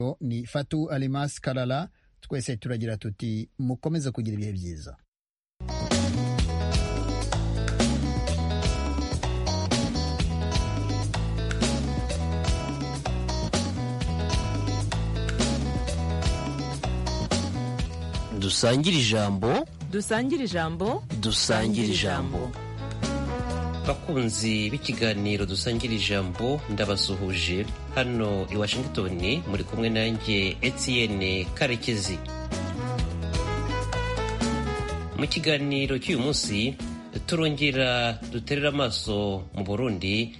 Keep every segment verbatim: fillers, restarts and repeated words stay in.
ni Fatu Alimas Karara, twese turagira tuti mukomeze kugira ibihe byiza. dusangire ijambo dusangire ijambo dusangire ijambo bakunzi b'ikiganiro dusangira ijambo ndabasuhuje hano i Washington, muri kumwe nanjye Etienne Karekezi. Mu kiganiro cy'uyu munsi turongera duterera amaso mu Burundi,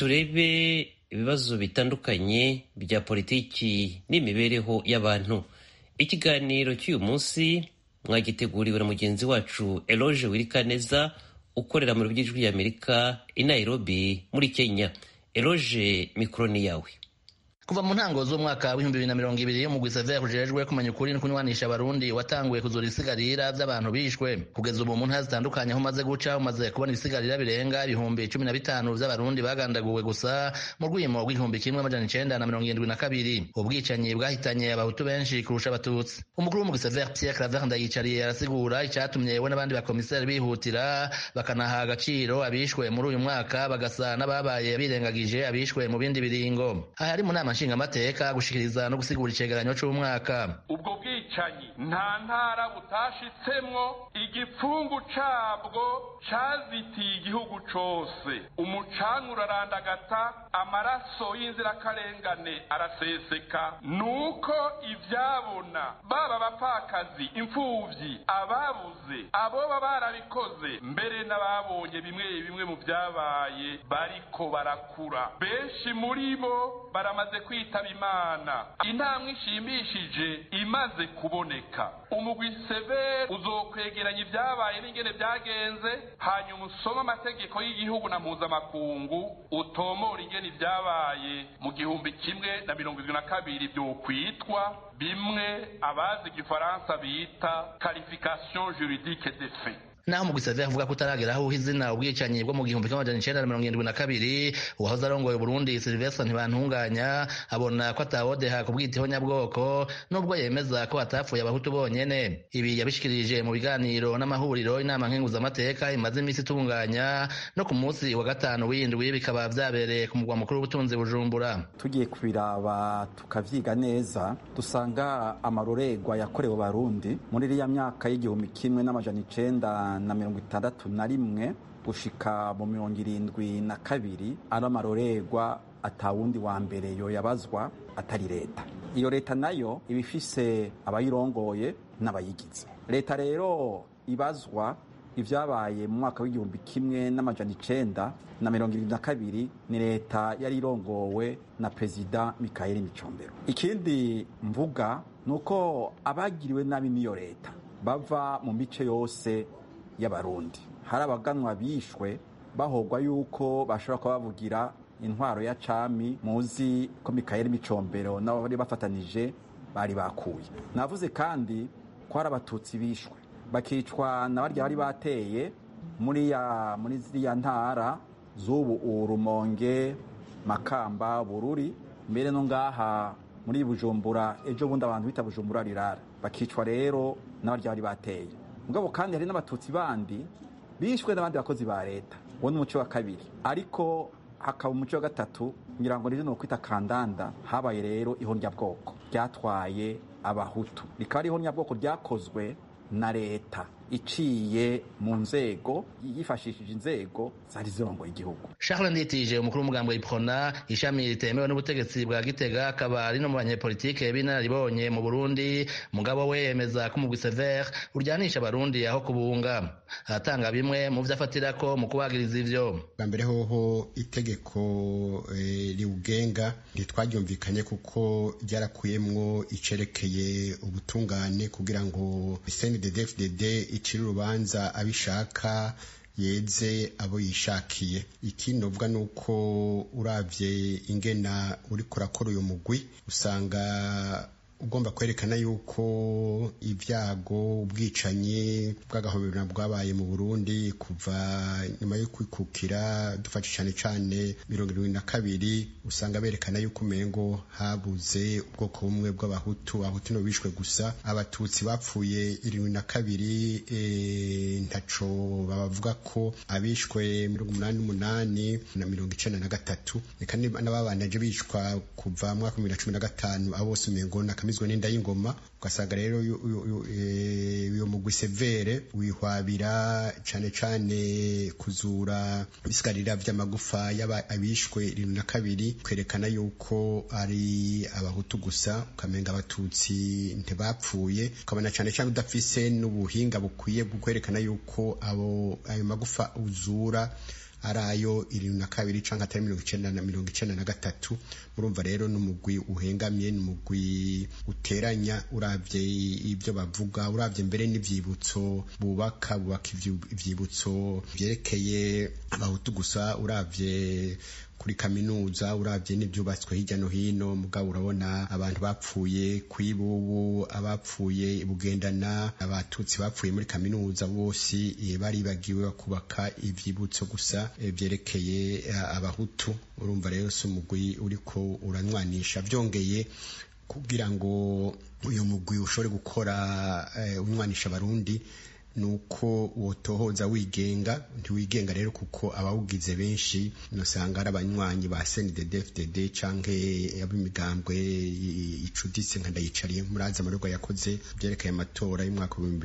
turebe ibibazo bitandukanye bya politiki n'imibereho y'abantu. Ikiganiro cy'uyu munsi mwagiteguriwe na mugenzi wacu Eloge Wirikaneza ukorera mu by'ijwi y'Amerika i Nairobi muri Kenya. Eloge, mikoro ni yawe. Kuva mu ntango z'umwaka w'ibihumbi bibiri na mirongo ibiri umugwi Sever ujejwe kumenya ukuri no kunywanisha abarundi watanguye kuzura isigarira by'abantu bishwe. Kugeza ubu mu ntara zitandukanye aho umaze guca umaze kubona isigarira birenga ibihumbi cumi na bitanu by'abarundi bagandaguwe gusa mu rwimo rw'igihumbi kimwe amajana icenda na mirongo irindwi na kabiri. Ubwicanyi bwahitanye abahutu benshi kurusha abatutsi. Umukuru w'umugwi Sever Pierre Claver Ndayicariye arasigura icyatumye we n'abandi bakomiseri bihutira bakanaha agaciro abishwe muri uyu mwaka bagasa n'ababaye birengagije abishwe mu bindi biringo. Aha hari mu nama nshingamateka gushikiriza no gusigura icegeranyo c'umwaka. Ubwo bwicanyi nta ntara butashitsemwo, igipfungu cabwo cazitiye igihugu cose. Umucanwa urarandagata, amaraso y'inzirakarengane araseseka. Nuko ivyabona baba bapfakazi, imfuvyi, ababuze, aboba barabikoze, mbere n'ababonye bimwe bimwe mu vyabaye bariko barakura. Benshi muri bo baramaze kwitaba Imana. Intambwe ishimishije imaze kuboneka. Umugwi Sever uzokwegeranya ibyabaye n'ingene byagenze, hanyuma usoma amategeko y'igihugu na mpuzamakungu utomora ingene ibyabaye mu gihumbi kimwe na mirongo irindwi na kabiri byokwitwa bimwe abazi igifaransa bita qualification juridique des faits. Naho umugwi Sever avuga ko utarageraho izina ubwicanyi bwo mu gihumbi kimwe amajana icenda na mirongo irindwi na kabiri, uwahoze arongoye Burundi Sylvestre Ntibantunganya abona ko atawodeha kubwitaho nyabwoko nubwo yemeza ko atapfuye abahutu bonyene. Ibi yabishikirije mu biganiro n'amahuriro inama nkenguzamateka imaze imisi itunganya no ku munsi wa gatanu w'indwi bikaba vyabereye ku mugwa mukuru w'ubutunzi Bujumbura. Tugiye kubiraba tukavyiga neza dusanga amarorerwa yakorewe Barundi muri iriya myaka y'igihumbi kimwe n'amajana icenda na mirongo itandatu na rimwe gushika mu mirongo irindwi na kabiri ari amarorerwa atawundi wa mbere yo yabazwa atari leta. Iyo leta nayo ibifise abayirongoye n'abayigize. Leta rero ibazwa ivyabaye mu mwaka w'igihumbi kimwe n'amajana icenda na mirongo irindwi na kabiri ni leta yari irongowe na Perezida Mikaeli Micombero. Ikindi mvuga nuko abagiriwe nabi n'iyo leta bava mu mice yose y'abarundi. Hari abaganwa bishwe bahogwa yuko bashobora kuba bavugira intwaro ya cami, muzi ko Mikaeli Micombero nabo bari bafatanije bari bakuye. Navuze kandi ko hari abatutsi bishwe bakicwa na barya bari bateye muri ya muri ziriya ntara z'ubu Urumonge, Makamba, Bururi, mbere no ngaha muri Bujumbura. Ejo bundi abantu bita Bujumbura rirara bakicwa rero na barya bari bateye. Mugabo kandi hari n'abatutsi bandi bishwe n'abandi bakozi ba leta. Uwo ni umuco wa kabiri. Ariko hakaba umuco wa gatatu, ngira ngo rero no kwita kandanda. Habaye rero ihonyabwoko ryatwaye abahutu. Rikaba ari ihonyabwoko ryakozwe na leta iciye mu nzego yifashishije inzego zari zirongoye igihugu. Charles Nditije umukuru w'umugambi wa Iprona ishami ritemewe n'ubutegetsi bwa Gitega akaba ari no mu banyepolitike b'inararibonye mu Burundi. Mugabo we yemeza ko umugwi Sever uryanisha abarundi aho kubunga. Aratanga bimwe mu vyafatira ko mu kubagiriza ivyo. Bwa mbere hoho itegeko e, riugenga ntitwaryumvikanye kuko ryarakuyemwo icerekeye ubutungane kugira ngo C N D D F D D icira urubanza abishaka yeze abo yishakiye. Ikindi novuga nuko uravye ingena uri kurakora uyu mugwi usanga ugomba kwerekana yuko ibyago ubwicanyi bw'agahomera bwabaye mu Burundi kuva nyuma yo kwikukira dufashe cyane cyane mirongo irindwi na kabiri usanga berekana yuko umengo habuze ubwoko bumwe bw'abahutu abahutu no bishwe gusa abatutsi bapfuye irindwi na kabiri e, ntaco babavuga ko abishwe mirongo umunani n'umunani na mirongo icenda na gatatu eka n'ababanaje bishwa kuva mu mwaka wa bibiri na cumi na gatanu abo bose umengo nakamizwe n'inda y'ingoma ugasanga rero uyo mugwi severe wihwabira cane cane kuzura ibisigarira vy'amagufa y'aba abishwe irindwi na kabiri kwerekana yuko ari abahutu gusa ukamenga abatutsi ntibapfuye ukabona cane cane udafise n'ubuhinga bukwiye bwo kwerekana yuko abo ayo magufa uzura arayo irindwi na kabiri canke atari mirongo icenda na mirongo icenda na gatatu murumva rero n'umugwi uhengamye n'umugwi uteranya uravye ibyo bavuga uravye mbere n'ivyibutso bubaka bubaka ivyibutso vyerekeye abahutu gusa uravye kuri kaminuza uravye n'ivyubatswe hirya no hino mugabo urabona abantu bapfuye kwibubu abapfuye bugendana abatutsi bapfuye muri kaminuza bose bari bagiwe kubaka ivyibutso gusa vyerekeye abahutu urumva rero so mugwi uriko uranwanisha vyongeye kugira ngo uyu mugwi ushobore gukora unwanisha abarundi nuko wotohoza wigenga ntiwigenga rero kuko abawugize benshi nosanga ari abanywanyi ba C N D D F D D canke abimigambwe icuditse nka ndayicariye muraza amarorwa yakoze byerekeye amatora y'umwaka wa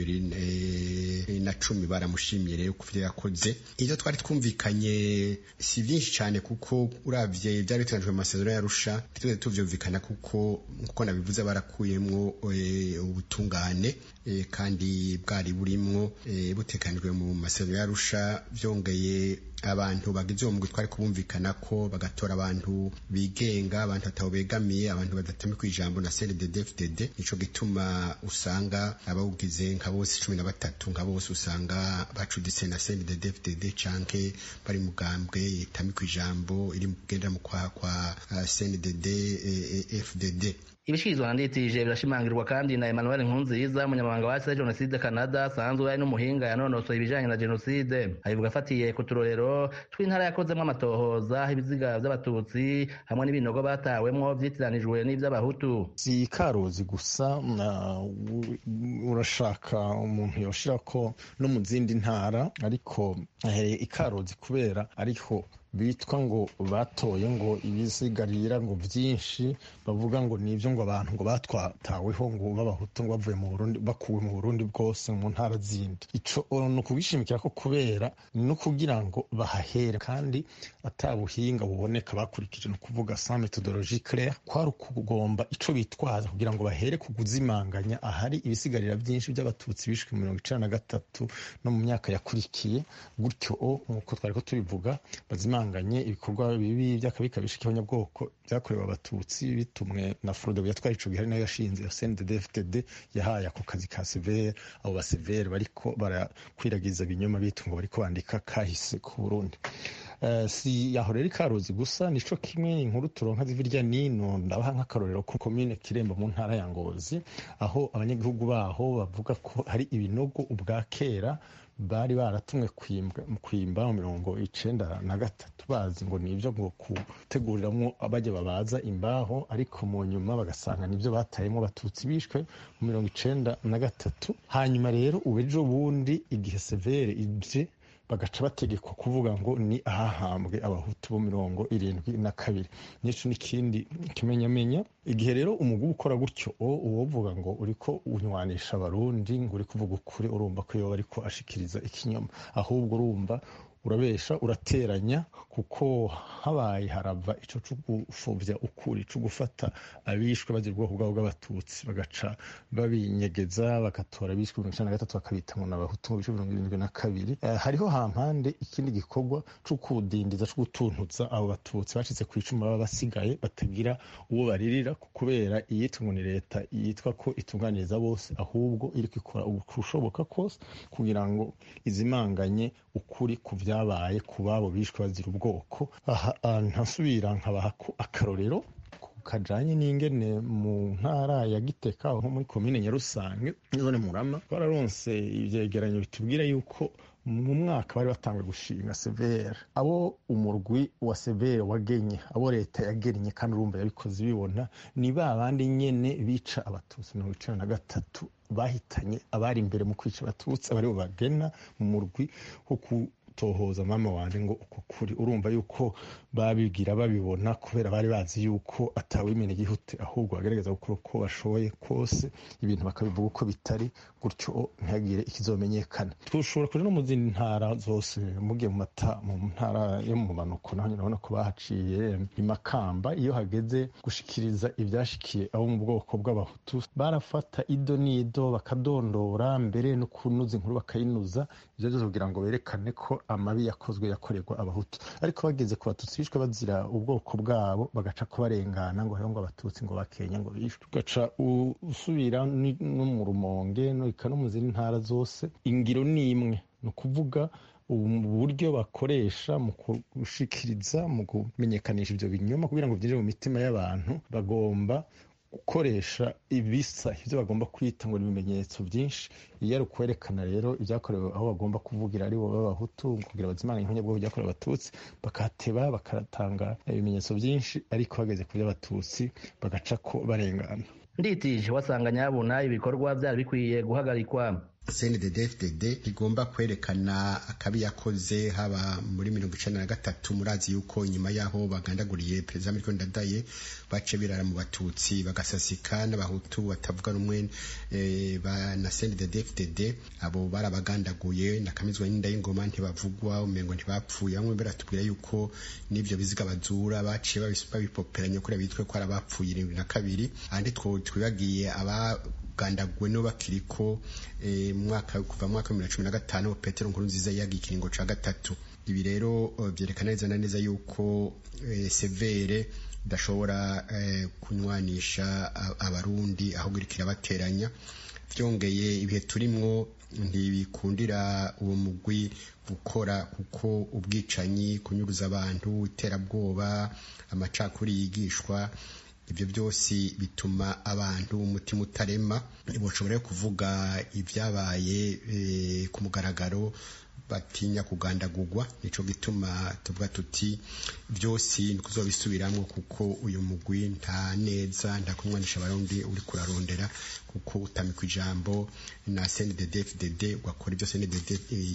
bibiri na cumi baramushimiye rero kuvyo yakoze ivyo twari twumvikanye si byinshi cyane kuko uravye byari bitanzwe mu masezerano yarusha twese tuvyumvikana kuko kuko nabivuze barakuyemwo ubutungane kandi bwari burimwo butekanijwe mu masezerano yarusha vyongeye abantu bagize uwo mugwi twari kubumvikana ko bagatora abantu bigenga abantu batabo begamiye abantu badatame kwijambo na C N D D F D D nico gituma usanga abawugize nka bose cumi na batatu nka bose usanga bacuditse na C N D D F D D canke bari mugambwe itame kwijambo iri mugenda mu kwa kwa C N D D F D D. Ibishirizwa na nditije birashimangirwa kandi na Emmanuel Nkunziza umunyamabanga wa C Genocide Canada asanzwe ari n'umuhinga yanonosoye ibijanye na genocide abivuga afatiye ku turorero tw'intara yakozemwo amatohoza ibiziga vy'abatutsi hamwe n'ibinogo batawemwo vyitiranijwe n'ivy'abahutu. Si Karuzi gusa urashaka umuntu yoshirako no mu zindi ntara ariko ahereye ikaruzi kubera ariko bitwa ngo batoye ngo ibisigarira ngo vyinshi bavuga ngo nivyo ngo abantu ngo batwataweho ngo babahutu ngo bavuye mu Burundi bakuwe mu Burundi bwose mu ntara zindi ico no kubishimikira ko kubera no kugira ngo bahahere kandi atabuhinga buboneka bakurikije no kuvuga sans méthodologie claire kwari kugomba ico bitwaza kugira ngo bahere kuguzimanganya ahari ibisigarira byinshi by'abatutsi bishwe mu mirongo icenda na gatatu no mu myaka yakurikiye gutyo nkuko twari ko tubivuga bazima nganye ibikorwa bibi by'akabika bishikanye nyabwoko byakorewe abatutsi bitumwe na Frodo yatwara ico gihe nayo yashinze C N D D F D D yahaye ako kazi ka severe abo ba severe bariko barakwiragiza binyoma bitungo bariko bandika kahise ku Burundi. Uh, si yahorera ikaruzi gusa nico kimwe inkuru turonka zivirya nino ndabaha nk'akarorero ku commune Kiremba mu ntara ya Ngozi aho abanyagihugu baho bavuga ko hari ibinogo ubwa kera bari baratumwe kwimba mu mirongo icenda na gatatu bazi ngo nivyo ngo guteguriramwo abaje babaza imbaho ariko mu nyuma bagasanga nivyo batayemwo batutsi bishwe mu mirongo icenda na gatatu hanyuma rero ubejo bundi igihe severe ije bagaca bategekwa kuvuga ngo ni ahahambwe abahutu bo mirongo irindwi na kabiri nico n'ikindi kimenyamenya igihe rero umugubu ukora gutyo uwovuga ngo uriko unywanisha abarundi ngo uri kuvuga ukuri urumva ko yoba ariko ashikiriza ikinyoma ahubwo urumva urabesha urateranya kuko habaye harava ico cyo gufovya ukuri cyo gufata abishwe bazira ubwoko bwabo bw'abatutsi bagaca babinyegeza bagatora abishwe mu cana gatatu bakabita mu nabahutu mu mirongo irindwi na kabiri. Uh, hariho hampande ikindi gikorwa cyo kudindiza cyo gutuntuza abo batutsi bashitse ku icuma baba basigaye batagira uwo baririra kubera iyitwa ni leta yitwa ko itunganiriza bose ahubwo iri kwikora ukushoboka kose kugira ngo izimanganye ukuri ku vyabaye ku babo bishwe bazira ubwoko. Aha ntasubira nkabaha ko akarorero kajanye n'ingene mu ntara ya Giteka nko muri komine Nyarusange zone Murama twararonse ivyegeranyo bitubwira yuko mu mwaka bari batanguye gushinga severe abo umurwi wa severe wagenye abo leta yagennye kandi urumva yabikoze bibona ni ba bandi nyene bica abatutsi mirongo icenda na gatatu bahitanye abari imbere mu kwica abatutsi abari bo bagena mu murwi wo tohoza mama wanje ngo uko kuri urumva yuko babigira babibona kubera bari bazi yuko atawimene gihute ahubwo bagerageza gukora uko bashoboye kose ibintu bakabivuga uko bitari gutyo ntihagire ikizomenyekana. Tushobora kuja no mu zindi ntara zose mugiye mu mata mu ntara yo mu manuko naho nyine ko bahaciye imakamba iyo hageze gushikiriza ivyashikiye abo mu bwoko bw'abahutu barafata ido nido bakadondora mbere no kunuza inkuru bakayinuza ivyo byose kugira ngo berekane ko amabi yakozwe yakorerwa abahutu ariko bageze ku batutsi bishwe bazira ubwoko bwabo bagaca kubarengana ngo ngo abatutsi ngo bakenya ngo bishwe gaca usubira no mu Rumonge no ikano mu zindi ntara zose ingiro ni imwe no kuvuga uburyo bakoresha mu gushikiriza mu kumenyekanisha ivyo binyoma kugira ngo byinjire mu mitima y'abantu bagomba gukoresha ibisa ivyo bagomba kwita ngo ibimenyetso byinshi iyo ari ukwerekana rero ibyakorewe aho bagomba kuvugira ari bo b'abahutu kugira bazimana inkonya bwo byakorewe abatutsi bakateba bakatanga ibimenyetso byinshi ariko bageze ku by'abatutsi bagaca ko barengana. Nditije wasanga nyabuna ibikorwa byari bikwiye guhagarikwa. C N D D F D D igomba kwerekana akabi yakoze haba muri mirongo icenda na gatatu murazi yuko inyuma yaho bagandaguriye perezida Milton Ndadaye bace birara mu batutsi bagasasika n'abahutu batavuga rumwe e, ba na C N D D F D D abo barabagandaguye nakamizwa n'inda y'ingoma ntibavugwa umengo ntibapfuye amwe beratubwira yuko nivyo biziga bazura baciye babipoperanye kuri bitwe ko arabapfuye irindwi na kabiri andi two twibagiye aba gandagwe no bakiriko e, mwaka kuva mwaka wa bibiri na cumi na gatanu Petero Nkurunziza yagiye ikiringo ca gatatu. Ibi rero byerekana neza na neza yuko e, severe dashobora e, kunywanisha abarundi ahubwo irikira bateranya vyongeye ibihe turimwo ntibikundira uwo mugwi gukora kuko ubwicanyi kunyuruza abantu iterabwoba amacakuri yigishwa ibyo byose bituma abantu umutima utarema boshobora kuvuga ibyabaye e, ku mugaragaro batinya kugandagurwa nico gituma tuvuga tuti byose nikuzobisubiramwo kuko uyu mugwi nta neza nta kumwanisha abarundi uri kurarondera kuko utamika ijambo na C N D D F D D ugakora ibyo C N D D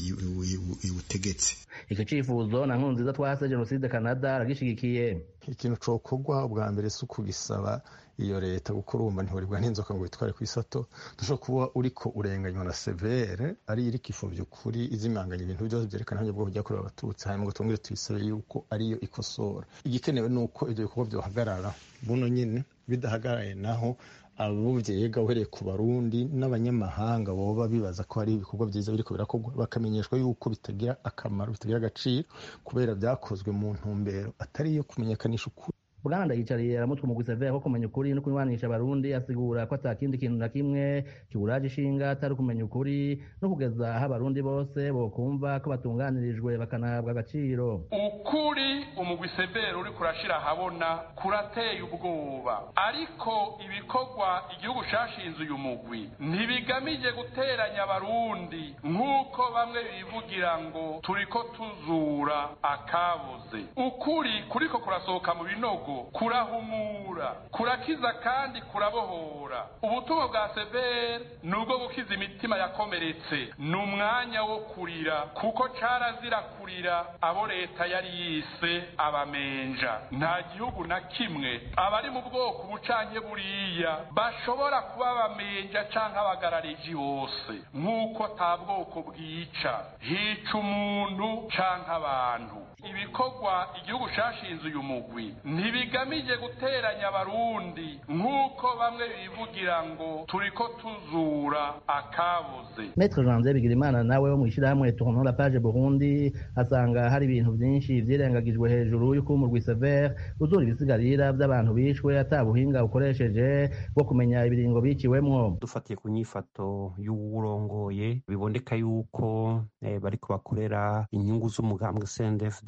iwutegetse. Icyo cifuzo na Nkurunziza twase Genocide Canada aragishigikiye. Ikintu cokorwa ubwa mbere suku gisaba iyo leta gukora urumva ntihorirwa n'inzoka ngo itware ku isato dushobora kuba uriko urenganywa na severe ari iri kifuvye ukuri izimanganya ibintu byose byerekana hanye bwo byakorewe abatutsi hanyuma ngo tongere tuyisabe yuko ariyo ikosora. Igikenewe nuko ibyo bikorwa byohagarara buno nyene bidahagaraye naho abo vyega uhereye ku barundi n'abanyamahanga boba bibaza ko hari ibikorwa byiza biriko birakorwa bakamenyeshwa yuko bitagira akamaro bitagira agaciro kubera byakozwe mu ntumbero atari yo kumenyekanisha ukuri. Buganda yicariye aramutwe mu gusevera ko kumenya ukuri no kunywanisha abarundi asigura ko atakindi kintu na kimwe kiburaje ishinga atari kumenya ukuri no kugeza aho abarundi bose bokumva ko batunganirijwe bakanahabwa agaciro. Ukuri umugwi severa uri kurashira habona kurateye ubwoba ariko ibikorwa igihugu shashinze uyu mugwi ntibigamije guteranya abarundi nk'uko bamwe bivugira ngo turiko tuzura akabuze. Ukuri kuriko kurasohoka mu binogo kurahumura kurakiza kandi kurabohora. Ubutumwa bwa severe nubwo gukiza imitima yakomeretse ni umwanya wo kurira kuko carazira kurira abo leta yari yise abamenja. Nta gihugu na kimwe abari mu bwoko bucanke buriya bashobora kuba abamenja canke abagarariji bose nk'uko ta bwoko bwica hica umuntu canke abantu. Ibikorwa igihugu shashinze uyu mugwi ntibigamije guteranya abarundi nk'uko bamwe bivugira ngo turiko tuzura akabuze. Maître Janvier Bigirimana nawe wo mwishirahamwe Tournons la page Burundi asanga hari ibintu byinshi vyirengagijwe hejuru yuko umurwi severe uzura ibisigarira by'abantu bishwe atabuhinga ukoresheje bwo kumenya ibiringo biciwemwo. Dufatiye ku nyifato y'uwurongoye biboneka yuko eh, bariko bakorera inyungu z'umugambwe C N D D F D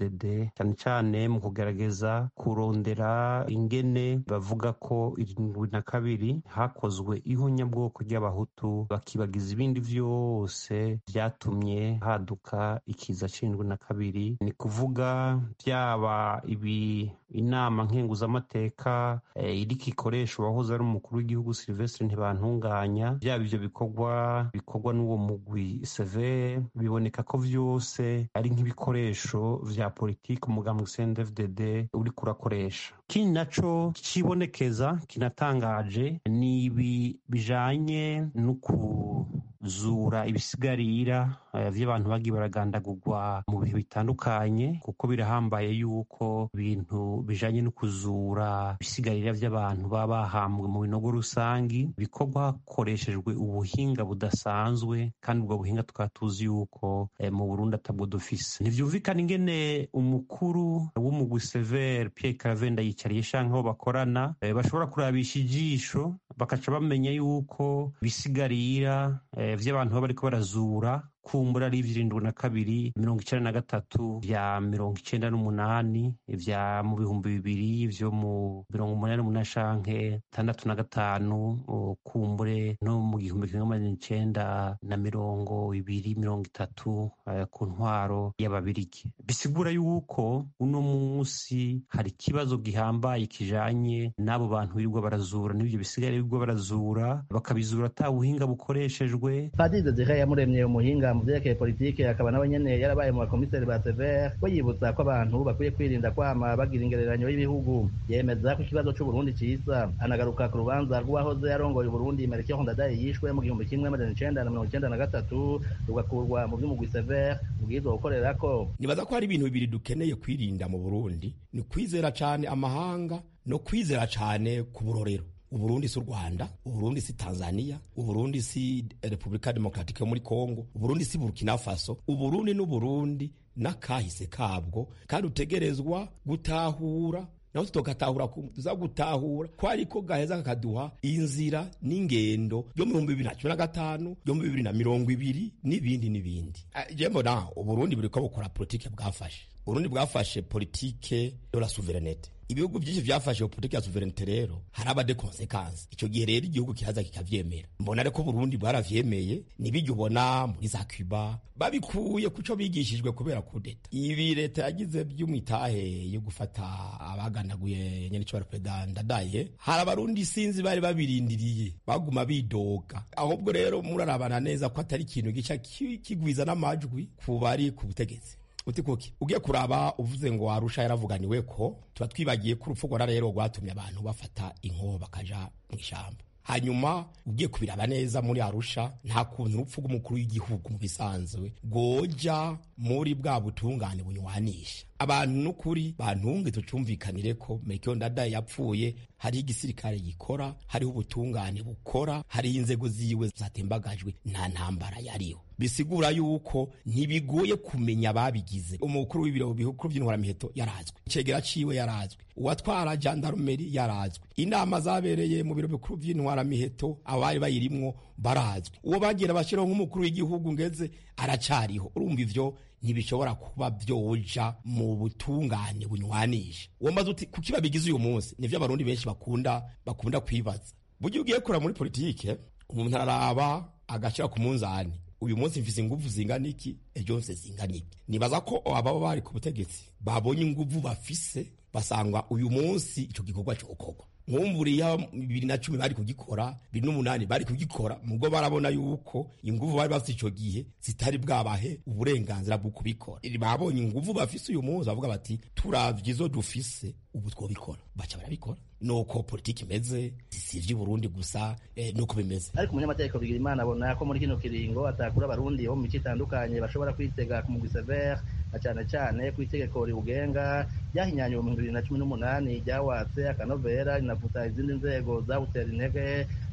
D D cyane cyane mu kugerageza kurondera ingene bavuga ko irindwi na kabiri hakozwe ihonyabwoko ry'abahutu bakibagiza ibindi vyose vyatumye haduka ikiza c'indwi na kabiri. Ni kuvuga byaba ibi inama nkenguzamateka e, iriko ikoresha uwahoze ari umukuru w'igihugu Sylvestre Ntibantunganya, byaba ivyo bikorwa bikorwa n'uwo mugwi severe, biboneka ko vyose ari nk'ibikoresho vya politiki umugambwe C N D D F D D uriko urakoresha. Kindi naco kibonekeza kinatangaje ni ibi bijanye n'uku zura ibisigarira uh, vy'abantu bagiye baragandagurwa mu bihe bitandukanye, kuko birahambaye yuko ibintu bijanye no kuzura ibisigarira vy'abantu baba bahambwe mu binogo rusangi bikorwa hakoreshejwe ubuhinga budasanzwe, kandi ubwo buhinga tukaba tuzi yuko eh, mu Burundi atabwo dufise. Ntivyumvikana ingene umukuru w'umugwi severe Pierre Karavenda yicariye shanke aho bakorana eh, bashobora kurabisha ijisho bakaca bamenya yuko bisigarira eh, vy'abantu baba bariko barazura kumbura ari ivy'irindwi na kabiri mirongo icenda na gatatu vya mirongo icenda n'umunani vya mu bihumbi bibiri vyo mu mirongo umunani n'umunani shanke tandatu na gatanu kumbure no mu gihumbi kimwe amajana icenda na mirongo ibiri mirongo itatu uh, ku ntwaro y'ababirigi. Bisigura yuko uno munsi hari ikibazo gihambaye kijanye n'abo bantu birirwa barazura n'ivyo bisigare birirwa barazura bakabizura ata buhinga bukoreshejwe. Padiri Desire Yamuremye umuhinga mu vyerekeye politike akaba nawe nyene yarabaye mu bakomiseri ba severe, we yibutsa ko abantu bakwiye kwirinda kwama bagira ingereranyo y'ibihugu. Yemeza ko ikibazo c'Uburundi cisa, anagaruka ku rubanza rw'uwahoze yarongoye Uburundi Melchior Ndadaye yishwe mu gihumbi kimwe amajana icenda na mirongo icenda na gatatu rugakurwa mu vy'umugwi severe ubwirizwa gukorerako. Nibaza ko hari ibintu bibiri dukeneye kwirinda mu Burundi, ni kwizera cane amahanga no kwizera cane ku burorero. Uburundi si Rwanda, Uburundi si Tanzania, Uburundi si Republika Demokratike yo muri Kongo, Uburundi si Burkina Faso. Uburundi n'Uburundi n'akahise kabwo kandi utegerezwa gutahura, naho tutokatahura tuza gutahura ko ariko gaheza kakaduha inzira n'ingendo yo mu bihumbi bibiri na cumi na gatanu yo mu bibiri na mirongo ibiri n'ibindi n'ibindi. Je mbona Uburundi buriko bukora politike bwafashe. Uburundi bwafashe politike de la souveraineté. Ibihugu byinshi vyafashe politike ya souveraineté rero haraba de conséquences. Ico gihe rero igihugu kihaza kikavyemera. Mbona reko Burundi bwaravyemeye, nibijye ubona muri za Cuba babikuye kuco bigishijwe kubera kudeta. Ibi leta yagize by'umwitahe yo gufata abaganaguye nyene cyo President Ndadaye, hari abarundi sinzi bari babirindiriye baguma bidoga. Ahubwo rero murarabana neza ko atari ikintu gica kigwiza n'amajwi kubari ku butegetsi. Uti kuki ugiye kuraba uvuze ngo Arusha yaravuganiwe ko tuba twibagiye ku rupfu rwa rero rwatumye abantu bafata inkoho bakaja mu ishamba. Hanyuma ugiye kubiraba neza muri Arusha nta kuntu urupfu rw'umukuru w'igihugu mu bisanzwe goja muri bwa butungane bunywanisha abantu. N'ukuri bantunge tucumvikanire ko Melchior Ndadaye yapfuye, hari igisirikare gikora, hariho ubutungane bukora, hari inzego ziwe zatembagajwe, nta ntambara yariho. Bisigura yuko ntibigoye kumenya babigize. Umukuru w'ibiro bihukuru by'intwaramiheto yarazwe, icegera ciwe yarazwe, uwatwara gendarmerie yarazwe, inama zabereye mu biro bikuru by'intwaramiheto abari bayirimwo barazwe, uwo bagira bashiraho nk'umukuru w'igihugu ngeze aracariho. Urumva ivyo ntibishobora kuba byoja mu butungane bunywanisha. Uwo maze uti kuki babigize uyu munsi? Nivyo abarundi benshi bakunda bakunda kwibaza. Buryo ugiye kora muri politike umuntu araraba agashira ku munzani, uyu munsi mfise inguvu zingana iki, ejo mfise zingana iki. Nibaza ko ababa bari ku butegetsi babonye inguvu bafise, basanga uyu munsi ico gikorwa cyo gukorwa. Nkumburi ya bibiri na cumi bari kugikora, bibiri n'umunani bari kugikora, mugo barabona yuko inguvu bari bafite ico gihe zitari bwabahe uburenganzira bwo kubikora. Babonye inguvu bafise uyu munsi bavuga bati turavye izo dufise ubu twobikora, baca barabikora. Nuko politiki imeze, sivye Burundi gusa eh, nuko bimeze. Ariko umunyamategeko bigira Imana abona ko muri kino kiringo atakura abarundi bo mu mico itandukanye bashobora kwitega ku mugwi severe, cyane cyane ku itegeko riwugenga ryahinyanywe mu bibiri na cumi n'umunani ryawatse akanovera rinavuta izindi nzego zawutera intege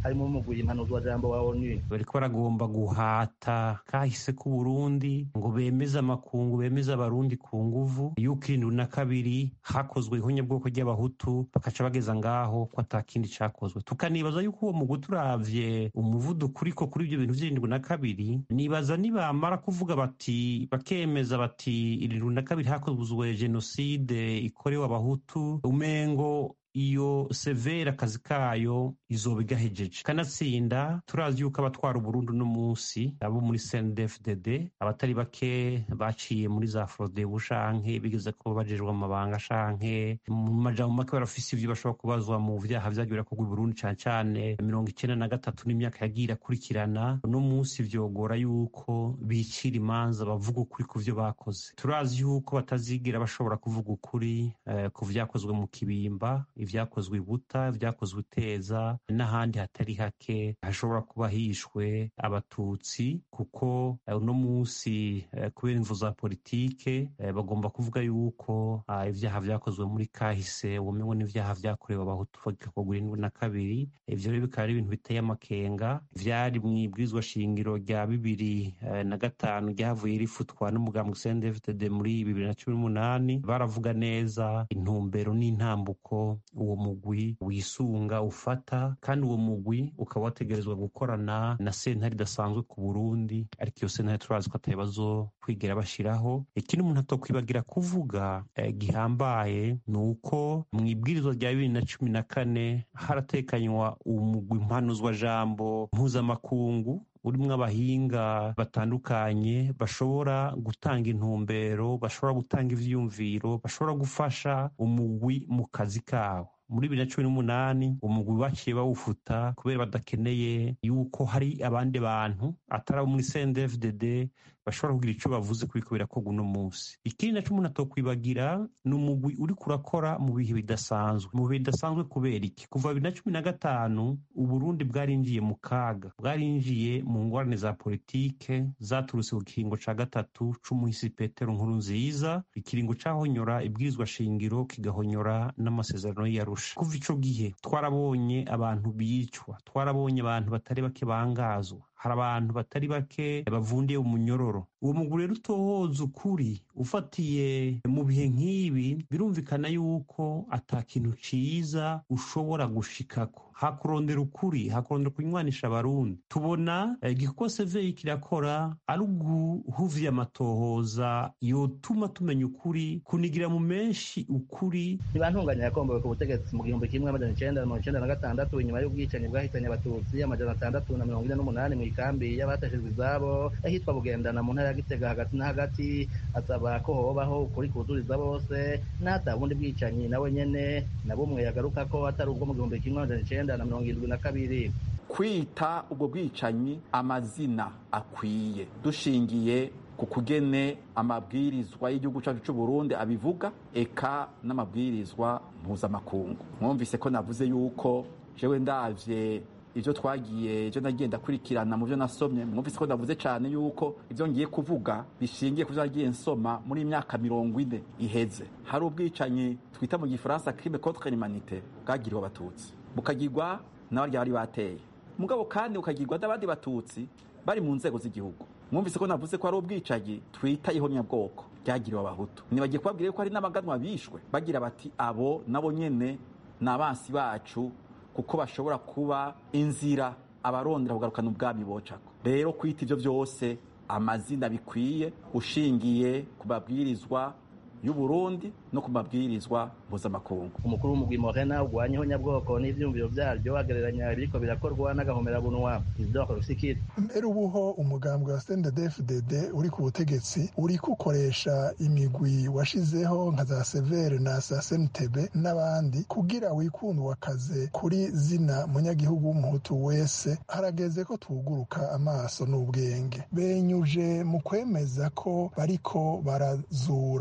harimo umugwi impanuzwa jambo wa onu. bariko baragomba guhata kahise ku Burundi ngo bemeze amakungu bemeze abarundi ku nguvu yuko irindwi na kabiri hakozwe ihonyabwoko ry'abahutu bakaca bageza ngaho ko atakindi cakozwe. Tukanibaza yuko uwo mugwi turavye umuvuduko uriko kuri ibyo bintu vy'irindwi na kabiri, nibaza nibamara kuvuga bati bakemeza bati irindwi na kabiri hakozwe jenoside ikorewe abahutu, umengo iyo severa akazi kayo izoba igahejeje. Kanatsinda turazi yuko abatwara Uburundi no munsi abo muri C N D F D D abatari bake baciye muri za Frodebu shanke bigeze ko bajejwe amabanga shanke mu majambo make barafise ivyo bashobora kubazwa mu vyaha vyagira ko Burundi cyane cyane mirongo icenda na gatatu n'imyaka yagira kurikirana. No munsi vyogora yuko bicira imanza bavuga ukuri ku vyo bakoze. Turazi yuko batazigira bashobora kuvuga ukuri eh, ku vyakozwe mu Kibimba, ivyakozwe Buta, ivyakozwe Iteza n'ahandi hatari hake hashobora kuba hishwe abatutsi, kuko uno munsi kubera imvu za politike bagomba kuvuga yuko ivyaha vyakozwe muri kahise ubumengo n'ivyaha vyakorewe abahutu bagakogwa irindwi na kabiri. Ivyo rero bikaba ari ibintu biteye amakenga vyari mw'ibwirizwa shingiro rya bibiri na gatanu ryavuye rifutwa n'umugambwe C N D F D D muri bibiri na cumi n'umunani. Baravuga neza intumbero n'intambuko uwo mugwi wisunga ufata, kandi uwo mugwi ukaba wategerezwa gukorana na sentare idasanzwe ku Burundi, ariko iyo sentare turazi ko atabazo kwigera bashiraho. Ikindi umuntu atokwibagira kuvuga eh, gihambaye ni uko mw'ibwirizwa rya bibiri na cumi na kane haratekanywa umugwi mpanuzwa jambo mpuzamakungu urimwo abahinga batandukanye bashobora gutanga intumbero, bashobora gutanga ivyiyumviro, bashobora gufasha umugwi mu kazi kawo. Muri bibiri na cumi n'umunani umugwi baciye bawufuta kubera badakeneye yuko hari abandi bantu atari abo muri C N D F D D bashobora kugira ico bavuze kubiko birakorwa uno munsi. Ikindi naco umuntu atokwibagira ni umugwi uri kurakora mu bihe bidasanzwe. Mu bihe bidasanzwe kubera iki? Kuva bibiri na cumi na gatanu Uburundi bwarinjiye mu kaga, bwarinjiye mu ngorane za politike zaturutse ku kiringo ca gatatu c'umuhisi Petero Nkurunziza, ikiringo cahonyora ibwirizwa shingiro kigahonyora n'amasezerano y'Arusha. Kuva ico gihe twarabonye abantu bicwa, twarabonye abantu batari bake bangazwa, hari abantu batari bake bavundiye umunyororo. Uwo mugwi rero utohoza ukuri ufatiye mu bihe nk'ibi, birumvikana yuko ata kintu ciza ushobora gushikako. Hakurondera ukuri, hakurondera kunywanisha abarundi. Tubona igikorwa C V I kirakora ari uguhuvya amatohoza yotuma tumenya ukuri, kunigira mu menshi ukuri. Ntibantunganya yakombowe ku butegetsi mu gihumbi kimwe amajana icenda na mirongo icenda na gatandatu inyuma y'ubwicanyi bwahitanye abatutsi amajana atandatu na mirongo ine n'umunani mu ikambi y'abateshejwe izabo ahitwa Bugendana mu ntara ya Gitega hagati na hagati, asaba ko hobaho ukuri kuzuriza bose n'ata bundi bwicanyi nawe nyene na bumwe yagaruka ko atari ubwo mu gihumbi kimwe amajana icenda na mirongo irindwi na kabiri. Kwita ubwo bwicanyi amazina akwiye dushingiye ku kugene amabwirizwa y'igihugu cyacu cy'u Burundi abivuga, eka n'amabwirizwa mpuzamakungu. Mwumvise ko navuze yuko jewe ndavye ivyo twagiye ivyo nagiye ndakurikirana mu byo nasomye. Mwumvise ko navuze cyane yuko ivyo ngiye kuvuga bishingiye ku byo nagiye nsoma muri imyaka mirongo ine iheze. Hari ubwicanyi twita mu gifaransa crime contre l'humanité bwagiriwe abatutsi, bukagirwa n'abarya bari bateye, mugabo kandi ukagirwa n'abandi batutsi bari mu nzego z'igihugu. Mwumvise ko navuze ko ari ubwicanyi twita ihonyabwoko ryagiriwe abahutu. Nibagiye kubabwira ko hari n'amaganwa bishwe bagira bati abo nabo nyene n'abansi bacu, kuko bashobora kuba inzira abarondera kugarukana ubwami bocako. Rero kwita ivyo vyose amazina bikwiye ushingiye ku mabwirizwa y'u Burundi no ku mabwirizwa mpuzamakungu. Umukuru w'umugwi Morena ugwanya ihonyabwoko n'ivyumviro vyaryo agereranya biriko birakorwa n'agahomerabunwa. Isidore Rusikiri: mbere ubuho umugambwe wa C N D F D D uri ku butegetsi uri kukoresha imigwi washizeho nka za Severe na za C N T B n'abandi kugira wikundwa kaze kuri zina munyagihugu w'umuhutu wese. Harageze ko tuguruka amaso n'ubwenge. Benyuje mu kwemeza ko bariko barazura imi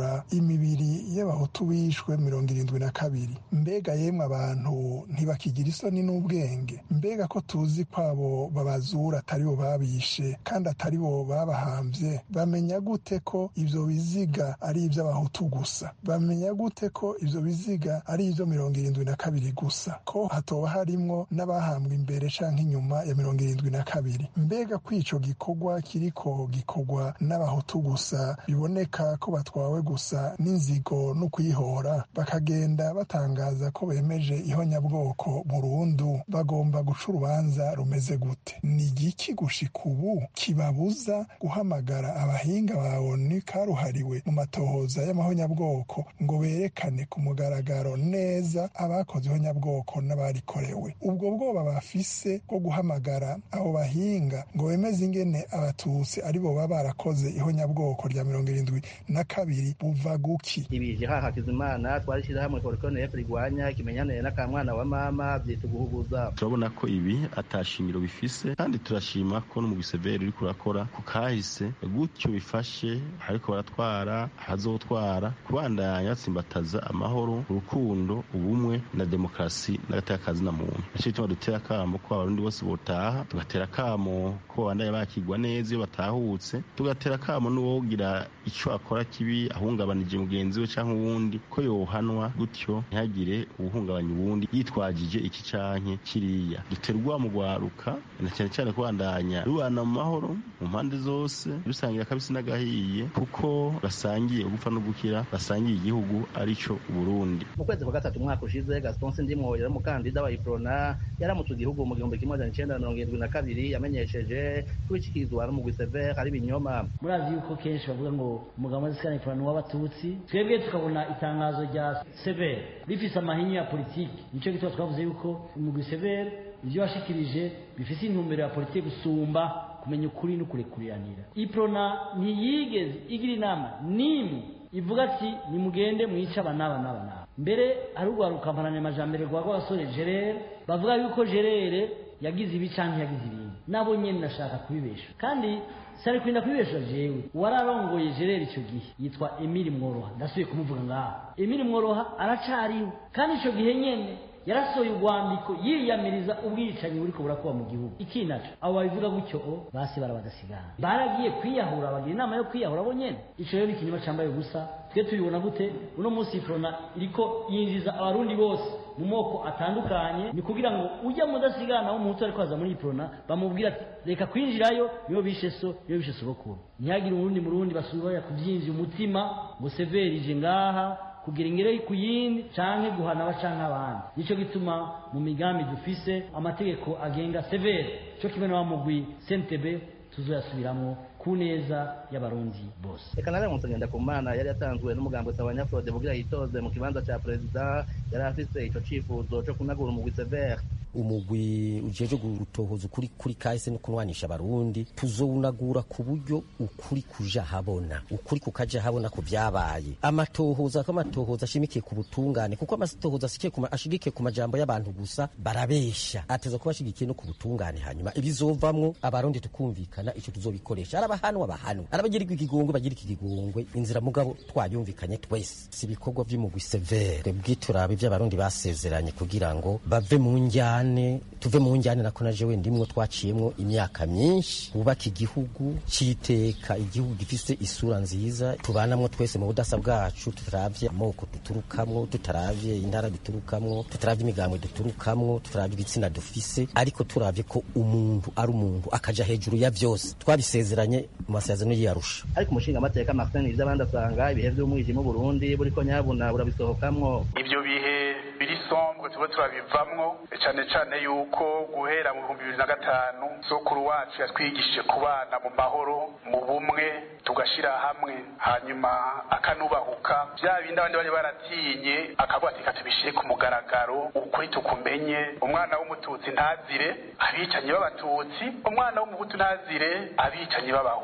imibiri y'abahutu bishwe mirongo irindwi na kabiri. Mbega yemwe abantu ntibakigira isoni n'ubwenge? Mbega ko tuzi ko abo babazura atari bo babishe kandi atari bo babahambye? Bamenya gute ko ivyo biziga ari ivy'abahutu gusa? Bamenya gute ko ivyo biziga ari ivyo mirongo irindwi na kabiri gusa? Ko hatoba harimwo n'abahambwe imbere canke inyuma ya mirongo irindwi na kabiri? Mbega ko ico gikorwa kiriko gikorwa n'abahutu gusa, biboneka ko batwawe gusa n'inzigo no kwihora, bakagenda batangaza ko bemeje ihonyabwoko burundu, bagomba guca urubanza rumeze gute? Ni igiki gushika ubu kibabuza guhamagara abahinga ba ONU karuhariwe mu matohoza y'amahonyabwoko ngo berekane ku mugaragaro neza abakoze ihonyabwoko n'abarikorewe? Ubwo bwoba bafise bwo guhamagara abo bahinga ngo bemeze ingene abatutsi ari bo baba barakoze ihonyabwoko rya mirongo irindwi na kabiri buva guki? Ibije ha Hakizimana twarishira hamwe korikone F rigwanya ikimenyane n'akamwana wa mama byita guhuguza. Turabona ko ibi atashimiro bifise kandi turashima ko no mu giseveri uri kurakora ku kahise gutyo bifashe ariko baratwara hazotwara kubandanya tsimbataza amahoro, urukundo, ubumwe na demokrasi n'agatakazi na muntu. Nicyo cyo dutera kamo ko abarundi bose botaha, tugatera kamo ko bandanya bakigwa neza iyo batahutse, tugatera kamo n'uwogira ico akora kibi ahungabanije mugenzi we canke uwundi ko yohanwa gutyo ntihagire ubuhungabanya uwundi yitwajije iki canke kiriya. Duterwa mu gwaruka na cyane cyane kubandanya rubana mu mahoro mu mpande zose, rusangira kabisi n'agahiye kuko basangiye gupfa no gukira, basangiye igihugu arico Burundi. Mu kwezi kwa gatatu umwaka ushize Gaston Sindimwo yari umukandida wa Iprona yaramutse igihugu mu gihumbi kimwe amajana icenda na mirongo irindwi na kabiri, yamenyesheje kubicikirizwa no mu Gwisevere ari binyoma. Murazi yuko kenshi bavuga ngo umugabo w'Isikana Iprona w'abatutsi, twebwe tukabona itangazo rya Severe rifise amahinyu ya politiki. Nico gitwa twavuze yuko mu Gwisevere ivyo washikirije bifise intumbero ya politiki gusumba kumenya ukuri no kurekuriranira. Iprona ntiyigeze igira inama nimwe ivuga ati nimugende mwica abanaba n'aba n'aba. Mbere ari ugwaruka mpanane majambere gwa gasore Gerere bavuga yuko Gerere yagize ibi canke yagize ibindi, nabo nyene nashaka kubibesha kandi sari kwinda kubibesha jewe. Wararongoye Gerere ico gihe yitwa Emile Mworoha, ndasubiye kumuvuga ngaha. Emile Mworoha aracariho kandi ico gihe nyene yarasoye urwandiko yiyamiriza ubwicanyi buriko burakuba mu gihugu. Ikinaco abo babivuga gutyo o basi barabadasigana, baragiye kwiyahura, bagira inama yo kwiyahura bo nyene. Ico rero ikinyuma cambaye gusa twe tubibona gute? Uno munsi Iprona iriko yinjiza abarundi bose mu moko atandukanye, ni kugira ngo ujya mudasigana wo muhutu ariko aza muri Iprona bamubwira ati reka kwinjirayo niyo bishe so niyo bishe sobokuru. Ntihagire urundi mu rundi basubira kuvyinjira umutima ngo severije ngaha kugira ingere kuyindi canke guhana bacanka abandi. Nico gituma mu migambi dufise amategeko agenga severe cyo kimwe na mugwi C N T B tuzoyasubiramwo ku neza y'abarundi bose. Eka nare Munsengenda Kumana yari yatanzwe n'umugambo Sabanya Frode bugira yitoze mu kibanza ca president, yari afise ico cifuzo cyo kunagura umugwi severe. Umugwi ujeje gutohoza ukuri kuri kahise no kunwanisha abarundi tuzowunagura ku buryo ukuri kuja habona, ukuri kukaja habona ku vyabaye. Amatohoza ko amatohoza ashimikiye ku butungane, kuko amatohoza asikiye kuma ashigike ku majambo y'abantu gusa barabesha, ateza kuba ashigikiye no ku butungane. Hanyuma ibizovamwo abarundi tukumvikana ico tuzobikoresha, arabahanwa bahanwa, arabagirirwa ikigongwe bagira ikigongwe. Inzira mugabo twayumvikanye twese, si bikorwa by'umugwi severe bwiturabe by'abarundi basezeranye kugira ngo bave mu njya tuve mu njyane nako naje we ndimwo twaciyemwo imyaka myinshi, ubaka igihugu citeka, igihugu gifise isura nziza, tubanamwo twese mu budasa bwacu, tutaravye amoko duturukamwo, tutaravye intara duturukamwo, tutaravye imigambo duturukamwo, tutaravye ibitsina dufise, ariko turavye ko umuntu ari umuntu akaja hejuru ya vyose. Twabisezeranye mu masezerano y'Arusha. Ariko umushinga amateka Martin ivy'abandi asanga ibihe vy'umwijima mu Burundi buriko nyabuna burabisohokamwo. Ivyo bihe biri sombre tuba turabivamwo, cyane cyane yuko guhera mu bihumbi bibiri na gatanu sokuru wacu yatwigishije kubana mu mahoro mu bumwe tugashira hamwe, hanyuma akanubahuka bya bindi abandi bari baratinye akavuga ati katubishire ku mugaragaro ukuri tukumenye. Umwana w'umututsi ntazire abicanyi b'abatutsi, umwana w'umuhutu ntazire abicanyi b'abahutu.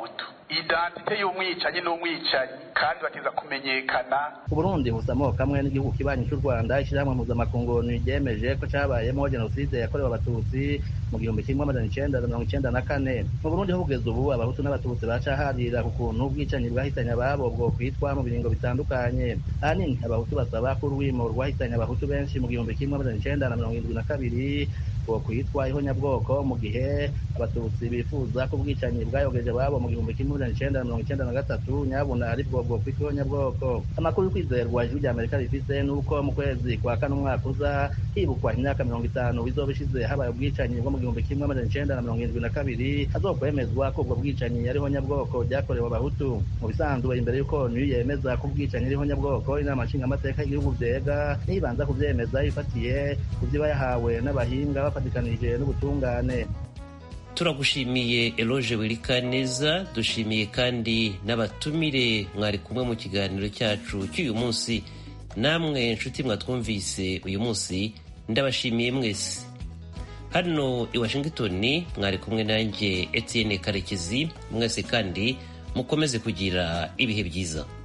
identite y'umwicanyi n'umwicanyi kandi bateza kumenyekana. Uburundi busamo kamwe n'igihugu kibanyi cy'u Rwanda ishyirahamwe mpuzamakungu ryemeje ko cyabayemo jenoside yakorewe abatutsi mu gihumbi kimwe amajana icenda na mirongo icenda na kane. Mu Burundi ho kugeza ubu abahutu n'abatutsi bacaharira ku kuntu ubwicanyi bwahitanye ababo bwo kwitwa mu biringo bitandukanye. Ahanini abahutu basaba ko urwimo rwahitanye abahutu benshi mu gihumbi kimwe amajana icenda na mirongo indwi na kabiri bwo kwitwa ihonyabwoko, mu gihe abatutsi bifuza ko ubwicanyi bwayogeje ababo mu gihumbi kimwe amajana icenda na mirongo icenda na gatatu nyabuna ari bwo bwo kwitwa ihonyabwoko. Amakuru y'ukwizerwa ijwi rya Amerika rifise nuko mu kwezi kwa kane umwaka uza hibukwa imyaka mirongo itanu bizoba ishize habaye ubwicanyi bwo mu gihumbi kimwe amajana icenda na mirongo indwi na kabiri, hazokwemezwa ko ubwo bwicanyi ari ihonyabwoko ryakorewe abahutu. Mu bisanzwe imbere y'uko niyo yemeza ko ubwicanyi ari ihonyabwoko, inama nshingamateka y'igihugu vyega nibanza kuvyemeza ifatiye kuvyo yahawe n'abahinga bafatikanije n'ubutungane. Turagushimiye Eloge Wilikaneza, dushimiye kandi n'abatumire mwari kumwe mu kiganiro cyacu cy'uyu munsi. Namwe nshuti mwatwumvise uyu munsi ndabashimiye mwese. Hano i Washington mwari kumwe nanjye Etienne Karekezi. Mwese kandi mukomeze kugira ibihe byiza.